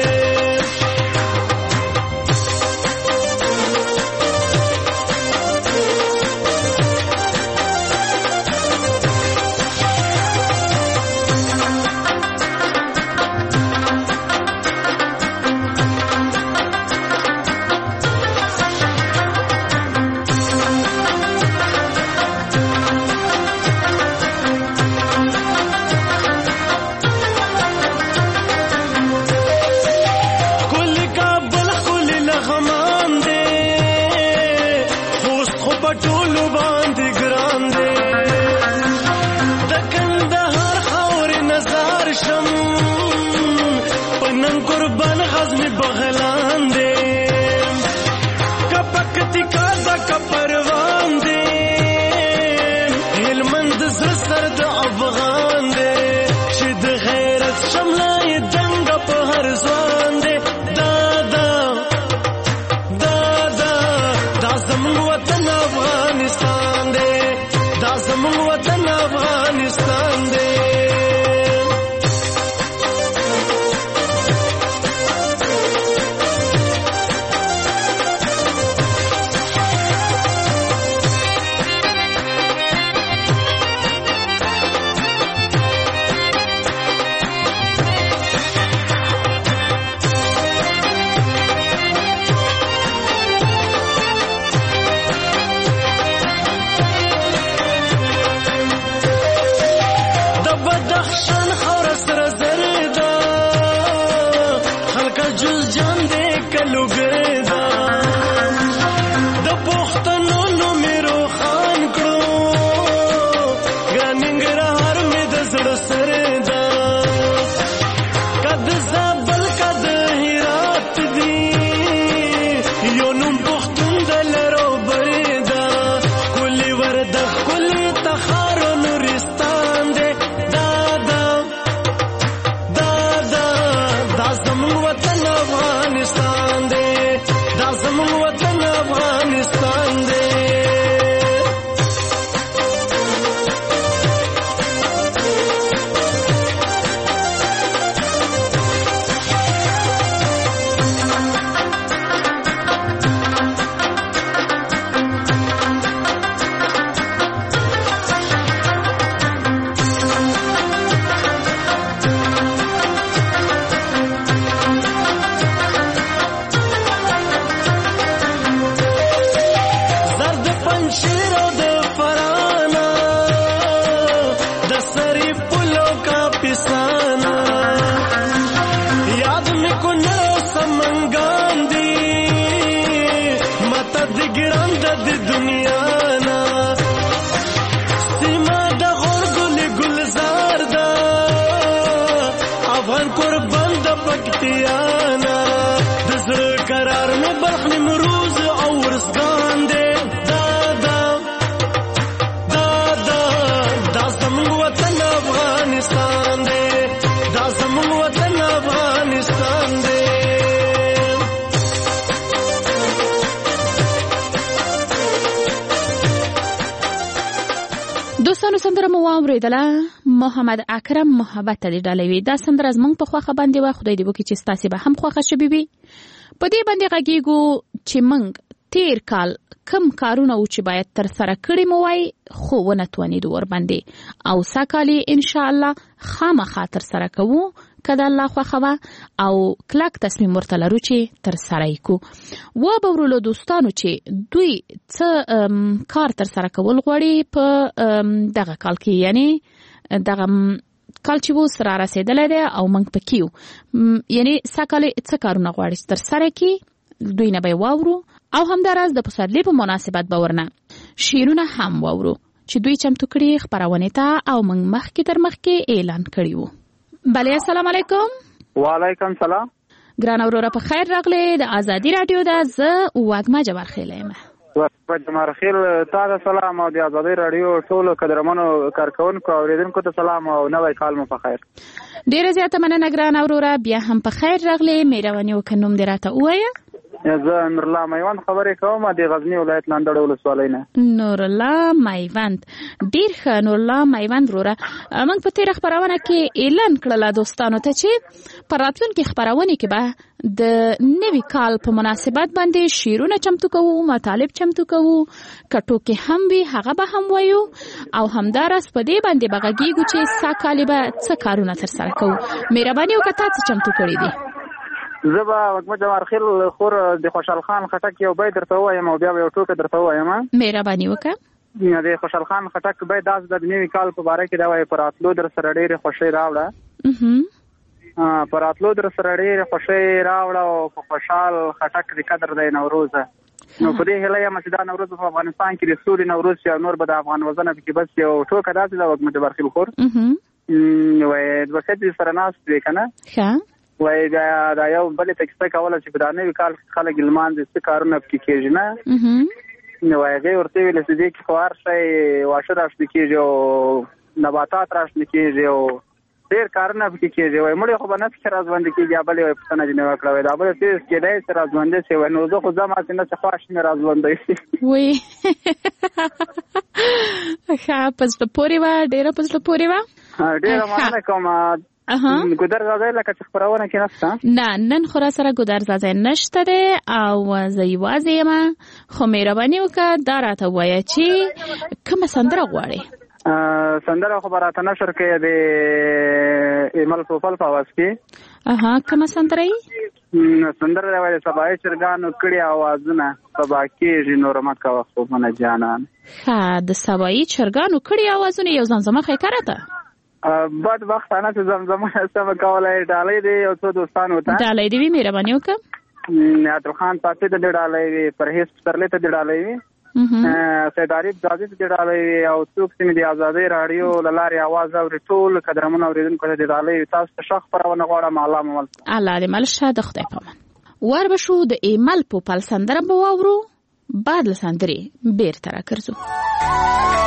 دوستانو سندره مو واوریدله محمد اکرم محبت ته دی ډالوي دا سندره زمونږ په خوخه باندې و خدای دې وکړي چې ستاسو به هم خوخه شي بي په دې باندې غږیږو چې موږ تیر کال کم کارونه او چې باید تر سره کړی مو وای خو ونه توانید ور باندې او ساکالي ان شاء الله خامخا تر سره کوو کله الله خوخه او کلک تصمیم ورته لرو چې تر سره کو و به ورولو دوستانو چې دوی څه کار تر سره کول غواړي په دغه کال کې یعنی دغه کال چې وو سره رسیدلې ده او موږ پکیو یعنی ساکالي څه کارونه غواړي تر سره کی دوی نه به واورو او همداراز د پسرلي په مناسبت باورنه شیرونه هم واورو چې دوی چمتو کړي خبرونه ته او موږ مخکې تر مخکې اعلان کړی وو بله السلام علیکم. وعلیکم سلام. ګران اوروره په خیر راغلی د ازادي رادیو د ز وګما جبر خیل یم. په جمهور خیل تاسو سلام او د ازادي رادیو ټول قدرمنو کارکونکو اوریدونکو ته سلام او نوې کال مو په خیر. ډیره زیاته مننه ګران اوروره بیا هم په خیر راغلی. مهرباني وکړئ نوم دې راته ووایه. زه نور الله میوند خبرې کوم د غزنی ولایت لاندړ ولسوالۍ نه. نور الله میوند ډیر ښه. نور الله میوند وروره موږ په تیر خبرونه کې اعلان کړل دوستانو ته چې په راتلونکي خبرونه کې به د نوي کال په مناسبت باندې شعرونه چمتو کوو، مطالب چمتو کوو، کټو کې هم وي هغه به هم وایو او همدارس په دې باندې بغږیږو چې سا کال به څه کارونه ترسره کوو. مهرباني وکړئ تاسو چمتو کړی دي. زه به وګما جمهور خیل خور د خوشحال خان خټک یو بیت درته وایم او بیا یو ټوکه درته وایم. مهرباني وکړه. د خوشحال خان خټک بیت داس د نوي کال په باره کې دا وایي پر اتلو در سره ډېرې خوشۍ راوړه. پر اتلو در سره ډېرې خوشۍ راوړه او په خوشحال خټک د قدر دی نوروز. نو په دې هیله یم چې دا نوروز په افغانستان کې د سولې نوروز شي او نور به د افغان وطن کې بس یو ټوکه داسې ده وګما جمهور خیل خور. وایي دوه ښځې سره ناست وې که نه. ښه. وای دا دا یو بلې تکسته کوله چې په دا نوي کال خلک لمانځي څه کارونه پکې کېږي نه. نو هغې ورته ویل چې دې کې خو هر شی واښه راشنه کېږي او نباتات راشنه کېږي او ډېر کارونه پکې کېږي. وایي مړی خو به نه پکې رازبندي کېږي. یا بلې وایي پوښتنه ځینې وکړه وایي دا بله څه کېدای شي رازبندي شي. وایي نو زه خو ځم هسې نه چې خواښ مې رازبندی شي. وایي ښه په زړه پورې وه، ډېره په زړه پورې وه. ډېره مننه کوم. ګودر زازی لکه چې خبرونه کې نشته. نه نن خو را سره ګودر زازی نشته دی او زه یوازې یم. خو مهرباني وکړه دا راته ووایه چې کومه سندره غواړې. سندره خو به راته نشر کې د ایمل پوپل په اواز کې. اها کومه سندره یې؟ سندره دی وایي سبایي چرګانو کړي اوازونه سبا کېږي نور مه کوه خوبونه جانان. ښه د سبایي چرګانو کړي اوازونه یو زمزمه ښه کړه ته. بد وختانه چې زمزمه سمه کولی ډالۍ دی یو څو دوستانو ته. ډالۍ دې وي مهرباني وکړه. عطل خان پاتې ته دې ډالۍ وي، پرهیز پسرلي ته دې ډالۍ وي، سید عارف ځاځي ته دې ډالۍ وي او څوک چې مې د ازادۍ راډیو له لارې اواز اوري ټول قدرمنو اورېدونکو ته دې ډالۍ وي. تاسو ته ښه خپرونه غواړم. الله مو مل. الله دې مل شه د خدای په امان. ور به شو د ایمل پوپل سندره به واورو. بعد له سندرې بیرته راګرځو.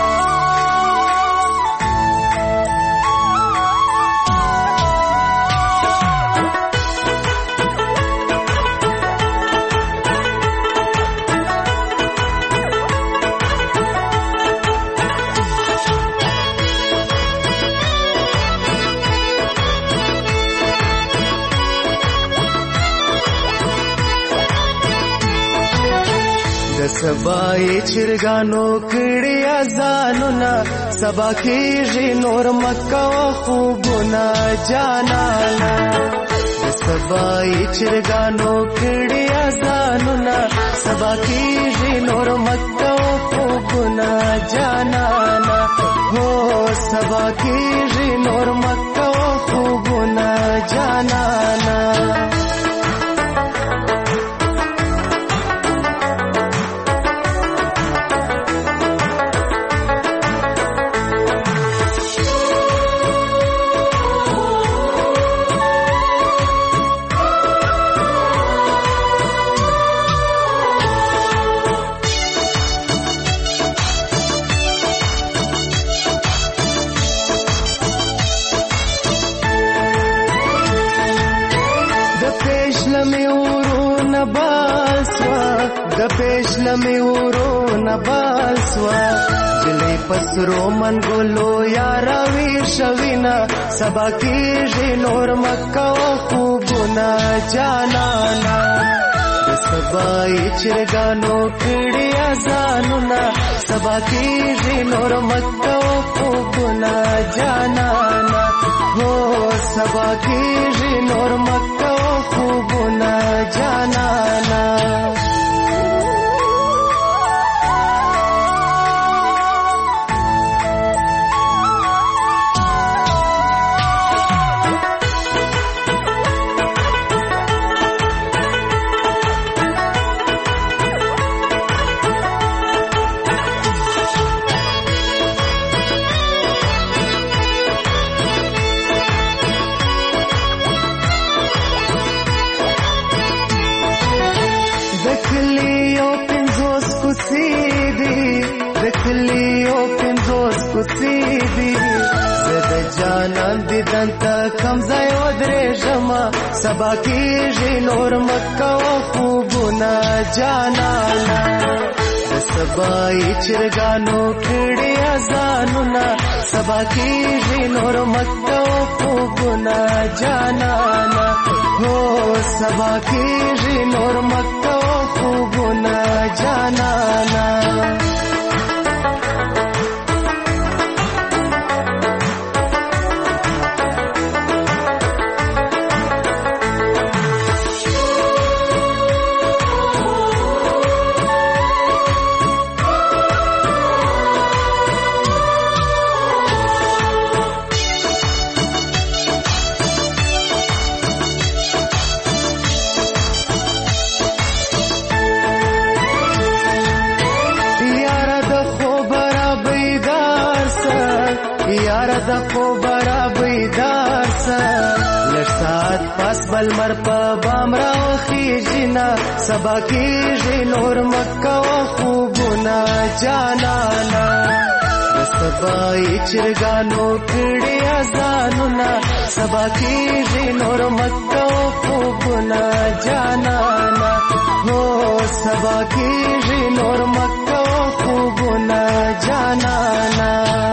سبای چرګانو کړي اذانونه سبا کېږي نور مکه خوبونه جانانا. سبای چرګانو کړي اذانونه سبا کېږي نور مکه خوبونه جانانا. هو سبا کېږي نور مکه خوبونه جانانا. لمې ورونه باسوا جلې پسرو من ګلو یارا ویر شوینا سبا کېږي نور مکه خوبونه جانانا. سبای چرګانو کړي اذانونه سبا کېږي نور مکه خوبونه جانانا. هو سبا کېږي نور مکه خوبونه جانانا. کوڅې دي زه د جانان دیدن ته کم ځای ودرېږمه سبا کېږي نور مه کوه خوبونه جانانه د سبایي چرګانو کړي اذانونه سبا کېږي نور مه کوه خوبونه جانانه هو سبا کېږي نور مه کوه خوبونه جانانه د خوب را بیدار سه لږ ساعت پس بل مر په بام راوخیږي نه سبا کېږي نور مه کوه خوبونه جانانه د سبایي چرګانو کړي اذانونه سبا کېږي نور مه کوه خوبونه جانانه هو سبا کېږي نور مه کوه خوبونه جانانه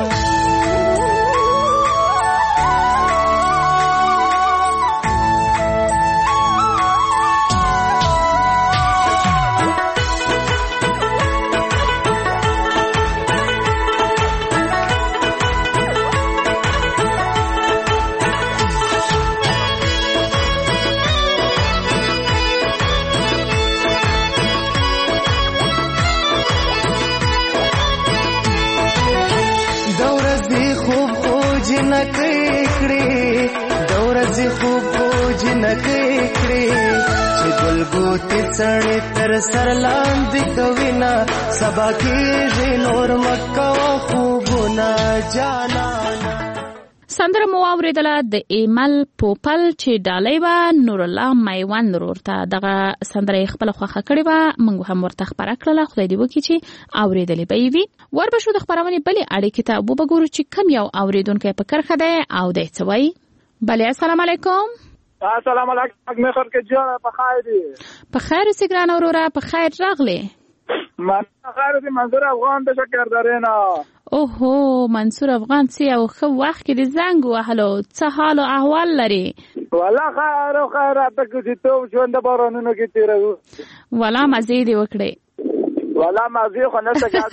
خوب خوج نکې کړې چې ګلګوتې څڼې تر سر لاندې کوي نه سبا کېږي نور مه کوه خوبونه جانانه سندره مو واورېدله د ایمل پوپل چې ډالۍ وه نور الله میوند ورور ته دغه سندره یې خپله خوښه کړې وه موږ هم ورته خپره کړله خدای دې وکړي چې اورېدلې به یې وي ور به شو د خپرونې بلې اړیکې ته وبګورو چې کم یو اورېدونکی په کرښه دی او دی څه وایي بله السلام علیکم السلام علیکم مخر کې جوړه په خیر دی په خیر اوسې ګرانه وروره په خیر راغلې من خیر دی منصور افغان د شکردرېنه اوهو منصور افغان څه یو ښه وخت کې د زنګ وهلو څه حال او احوال لري والله خیر او خیراته کې چې تو ژوند بارانونو کې تیرو والله مزې دې وکړې والله مزې خو نه څه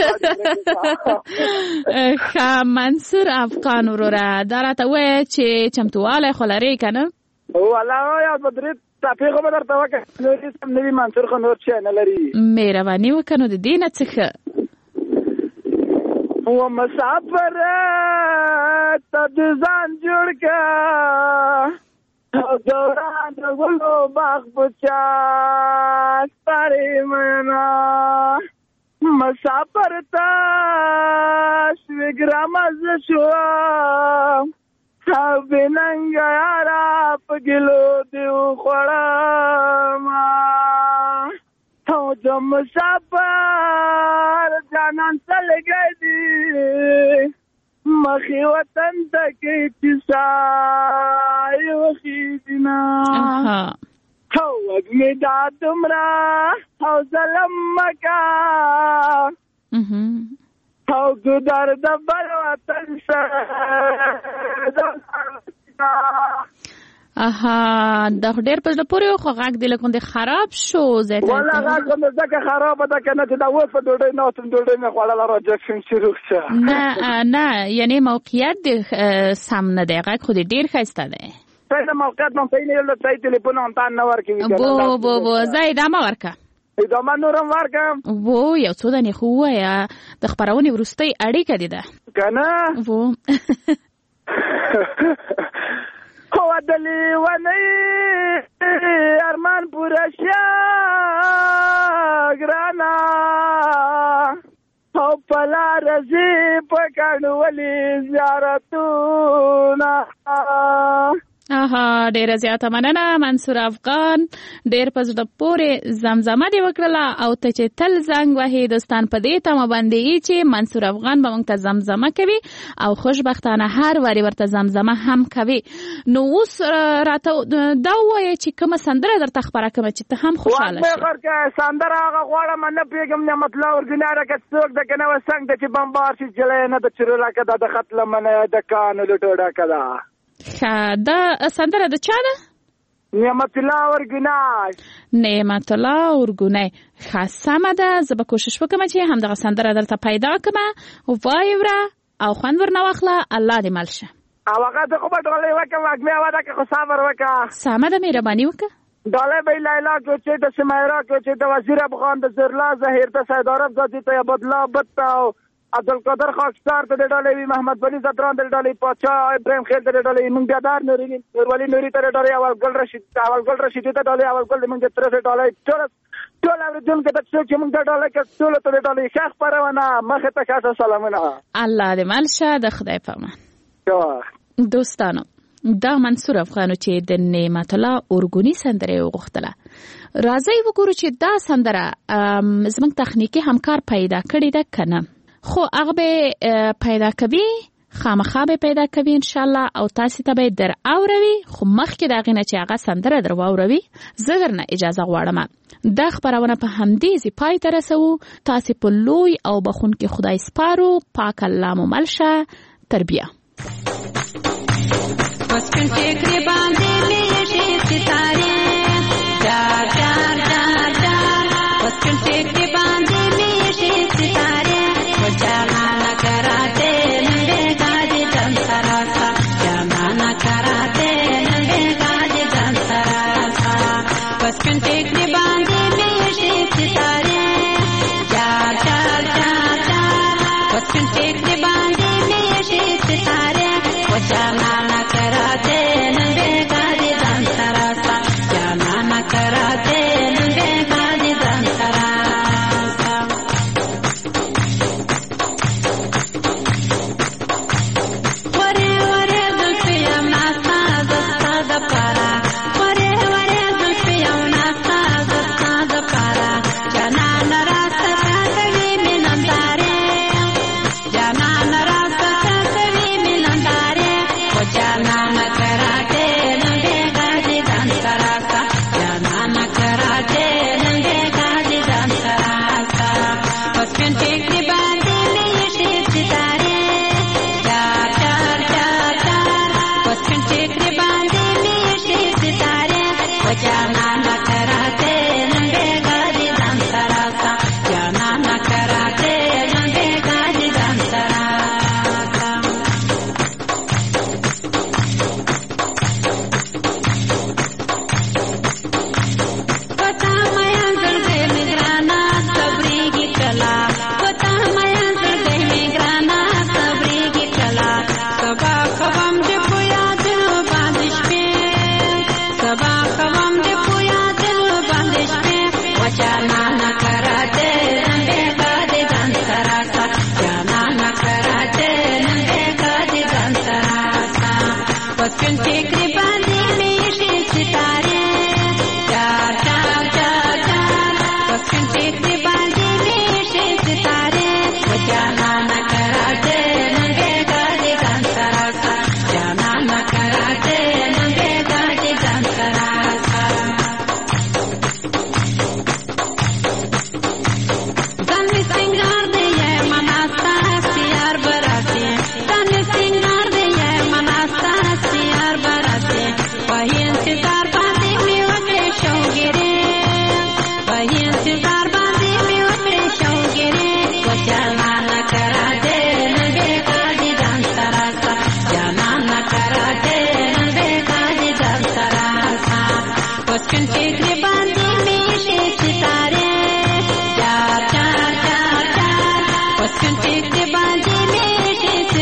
ښه منصور افغان وروره دا راته وایه چې چمتووالی خو لرې که نه والله یا په درې ټاپې خو به درته وکړه نور هېڅ هم نه وي منصور خو نور شی نه لري مهرباني وکړه نو د دې نه څه ښه و مسافر ته د ځان جوړ که دوران د ګلو باغ په چا سپارې مینا مسافر ته شوې ګرامه زه شوم او بېننګه یاره په ګلو دې وخوړمه او د مسافر جانان څه لګی دي مخې وطن ته کې چې سایې وخېږي نه او وږمې دا دومره او ظلم مه کوه او ګودر د بل وطن سره اها دا ډېر په زړه پورې خو غږ دې لږ غوندې خراب شو زه ته والله غږ غوندې ځکه خرابه ده که نه چې دا اوس په ډوډۍ ناستم ډوډۍ مې خوړله راجکشن شروع شه نه نه یعنې موقعیت دې سم نه دی غږ خو دې ډېر ښایسته دی صحیح موقعیت هم صحیح نه یو صحیح تلیفون هم تان نه ورکوي بو بو بو زه ادامه ورکړه ادامه نورم ورکړم وو یو څو دانې خو ووایه د خپرونې وروستۍ اړیکه دې ده که نه وو هو د لیونۍ ارمان پوره شه ګرانه او په لاره ځې په کڼولې زیارتونه اها ډیره زیاته مننه منصور افغان. ډیر په زړه پورې زمزمه دی وکړه او ته چې تل زنګ وهې دوستان په دې تمه باندې چې منصور افغان به موږ ته زمزمه کوي او خوشبختانه هر واری ورته زمزمه هم کوي. نو اوس راته دا وایي چې کومه سندره درته خبره کوم چې ته هم خوشاله شې. واخر کې سندره هغه غواړم نه پیګم نه مطلب ورګناره کې څوک د کنه وسنګ د چې بمبار شي جلې نه د چرلا کې د خپل منه د کانو لټوډه کدا. ښه دا سندره د چا ده؟ نعمت الله ورګنای. نعمت الله ورګنای. ښه سمه ده زه به کوشش وکړم چې همدغه سندره درته پیدا کړم وایوره او خوند ورنه واخله. الله دې مل شه. او هغه ته خو به ډالۍ وکړم وږمې وده که خو صبر وکړه. سمه ده مهرباني وکړه. ډالۍ به لیلا کو چې د سمیرا کو چې د وزیر افغان د زرلا ظهیر ته سیدارب ځي ته بدلا بت او عبدالقادر خاکستار ته ډالۍ وی محمد ولی زدران ته ډالۍ پاچا ابراهیم خیل ته ډالۍ مونږ بیادار نوري نور ولی نوري ته ډالۍ اول ګل رشید اول ګل رشید ته ډالۍ اول ګل مونږ تر څه ډالۍ ټول ټول اوریدون کې د څه چې مونږ ډالۍ کې ټول ته ډالۍ شیخ پرونه مخه ته خاصه سلامونه. الله دې مل شه د خدای په امان. دوستانو دا منصور افغانو چې د نعمت الله اورګونی سندره وغوښتله. راځي وګورو چې دا سندره زموږ تخنیکی همکار پیدا کړی ده کنه. خو هغه به پیدا کوي خامخا به پیدا کوي ان شاء الله او تاسو ته به در اوروي. خو مخکې دا غینه چې هغه سندره در واوروي زه درنه اجازه غواړم. دا خبرونه په همدې ځای پای ته رسو. تاسو په لوی او بخون کې خدای سپارو. پاک الله مو ملشه. تربیه وسکن ټیکری باندې لېږي ستاره جار جار جار جار وسکن ټیکری باندې لېږي ستاره وجانا کراته ننګه گاډي جن سراسا جانا کراته ننګه گاډي جن سراسا وسکن ټیکری باندې لېږي ستاره جار جار جار جار وسکن ټیکری باندې لېږي ستاره وجانا कराते नंगे गाड़ी दान सरासा जाना न कराते नंगे गाड़ी दान सरासा वरे वरे जुल्फिया नासा दस्ता दपारा वरे वरे जुल्फिया नासा दस्ता दपारा जाना न रास्ता कभी मिलंदारे जाना न रास्ता कभी मिलंदारे जाना न कराते नंगे गाड़ी दान सरासा जाना न कराते नंगे गाड़ी दान सरासा वस्कन टेकरी बांधे लेशे सितारे चार चार चार चार वस्कन टेकरी बांधे लेशे सितारे जाना न कराते नंगे गाड़ी दान सरासा जाना न कराते नंगे गाड़ी दान सरासा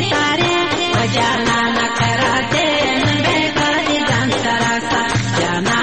जाना न कराते नंगे गाड़ी दान सरासा जाना